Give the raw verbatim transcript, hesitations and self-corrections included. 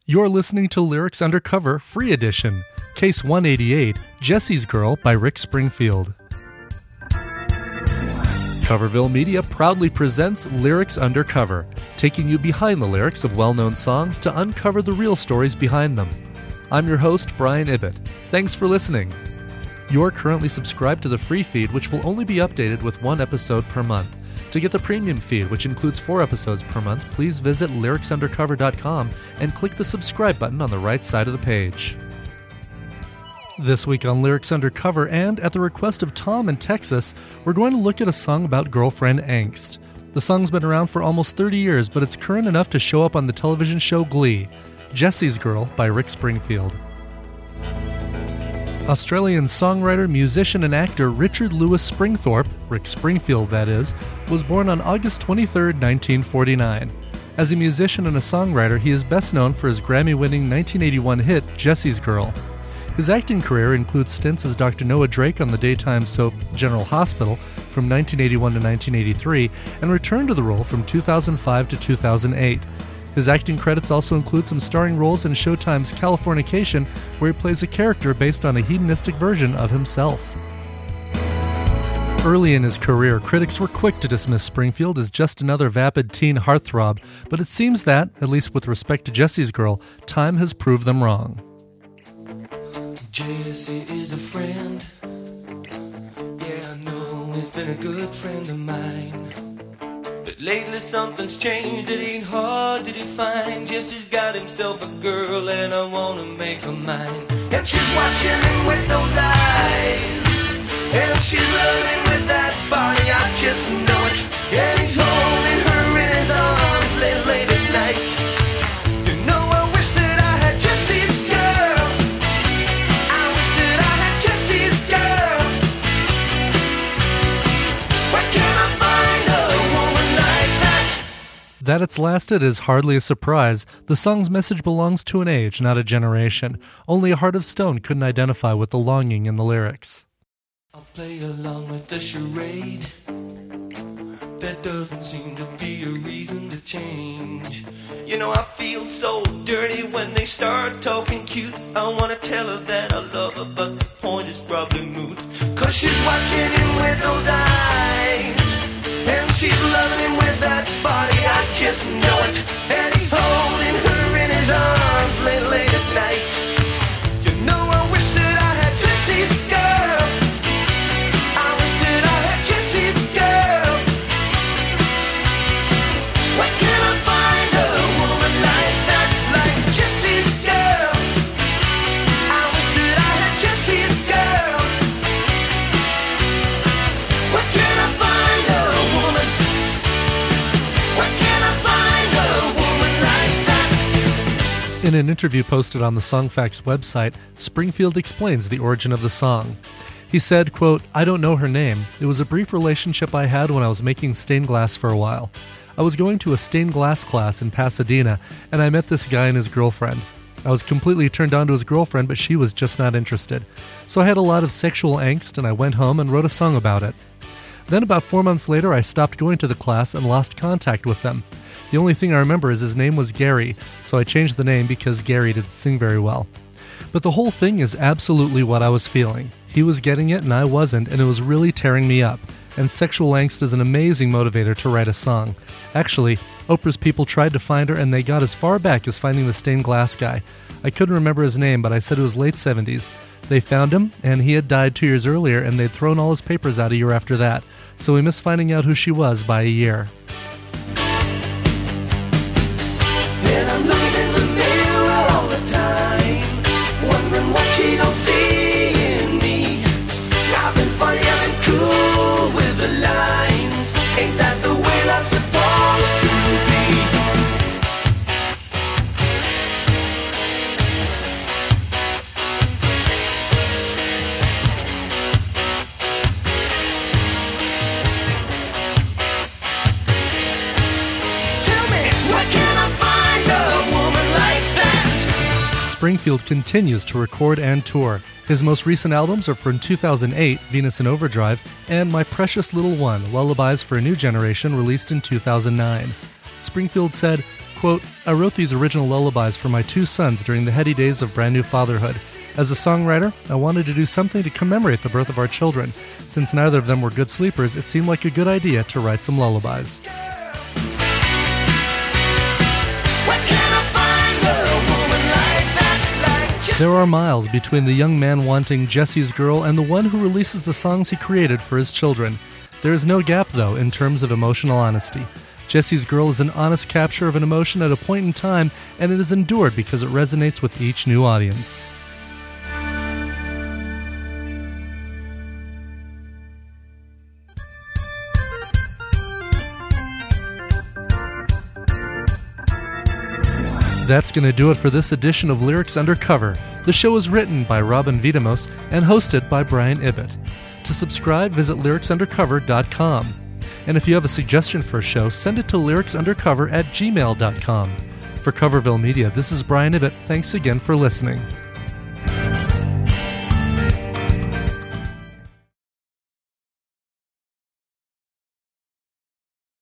You're listening to Lyrics Undercover Free Edition, Case one eighty-eight, Jesse's Girl by Rick Springfield. Coverville Media proudly presents Lyrics Undercover, taking you behind the lyrics of well-known songs to uncover the real stories behind them. I'm your host, Brian Ibbett. Thanks for listening. You're currently subscribed to the free feed, which will only be updated with one episode per month. To get the premium feed, which includes four episodes per month, please visit lyrics undercover dot com and click the subscribe button on the right side of the page. This week on Lyrics Undercover, and at the request of Tom in Texas, we're going to look at a song about girlfriend angst. The song's been around for almost thirty years, but it's current enough to show up on the television show Glee. Jesse's Girl by Rick Springfield. Australian songwriter, musician, and actor Richard Lewis Springthorpe, Rick Springfield that is, was born on August twenty-third, nineteen forty-nine. As a musician and a songwriter, he is best known for his Grammy-winning nineteen eighty-one hit, Jesse's Girl. His acting career includes stints as Doctor Noah Drake on the daytime soap General Hospital from nineteen eighty-one to nineteen eighty-three, and returned to the role from two thousand five to two thousand eight. His acting credits also include some starring roles in Showtime's Californication, where he plays a character based on a hedonistic version of himself. Early in his career, critics were quick to dismiss Springfield as just another vapid teen heartthrob, but it seems that, at least with respect to Jesse's Girl, time has proved them wrong. Jesse is a friend. Yeah, I know he's been a good friend of mine. But lately something's changed, it ain't hard to define. Jesse's got himself a girl and I wanna make her mine. And she's watching him with those eyes, and she's loving with that body, I just know it. And he's holding her in his arms late, late at night. You know I wish that I had Jesse's girl. I wish that I had Jesse's girl. Where can I find a woman like that? That it's lasted is hardly a surprise. The song's message belongs to an age, not a generation. Only a heart of stone couldn't identify with the longing in the lyrics. I'll play along with the charade. There doesn't seem to be a reason to change. You know I feel so dirty when they start talking cute. I wanna tell her that I love her, but the point is probably moot. Cause she's watching him with those eyes, and she's loving him with that body, I just know it. And he's holding her in his arms late, late at night. You know I wish that I had Jesse's girl. I wish that I had Jesse's girl. Where can I find a woman like that, like Jesse's girl? I wish that I had Jesse's girl. Where can I find a woman? Where can I find a woman like that? In an interview posted on the Songfacts website, Springfield explains the origin of the song. He said, quote, "I don't know her name. It was a brief relationship I had when I was making stained glass for a while. I was going to a stained glass class in Pasadena, and I met this guy and his girlfriend. I was completely turned on to his girlfriend, but she was just not interested. So I had a lot of sexual angst, and I went home and wrote a song about it. Then about four months later, I stopped going to the class and lost contact with them. The only thing I remember is his name was Gary, so I changed the name because Gary didn't sing very well. But the whole thing is absolutely what I was feeling. He was getting it and I wasn't, and it was really tearing me up. And sexual angst is an amazing motivator to write a song. Actually, Oprah's people tried to find her and they got as far back as finding the stained glass guy. I couldn't remember his name, but I said it was late seventies. They found him, and he had died two years earlier, and they'd thrown all his papers out a year after that. So we missed finding out who she was by a year." And I'm looking in the mirror all the time, wondering what she don't see in me. I've been funny, I've been cool with the lines. Ain't that the way love's supposed to be? Tell me, where can I find a woman like that? Springfield continues to record and tour. His most recent albums are from two thousand eight, Venus in Overdrive, and My Precious Little One, Lullabies for a New Generation, released in two thousand nine. Springfield said, quote, I wrote these original lullabies for my two sons during the heady days of brand new fatherhood. As a songwriter, I wanted to do something to commemorate the birth of our children. Since neither of them were good sleepers, it seemed like a good idea to write some lullabies. There are miles between the young man wanting Jesse's girl and the one who releases the songs he created for his children. There is no gap, though, in terms of emotional honesty. Jesse's Girl is an honest capture of an emotion at a point in time, and it is endured because it resonates with each new audience. That's going to do it for this edition of Lyrics Undercover. The show is written by Robin Vidamos and hosted by Brian Ibbott. To subscribe, visit lyrics undercover dot com. And if you have a suggestion for a show, send it to lyrics undercover at gmail dot com. For Coverville Media, this is Brian Ibbott. Thanks again for listening.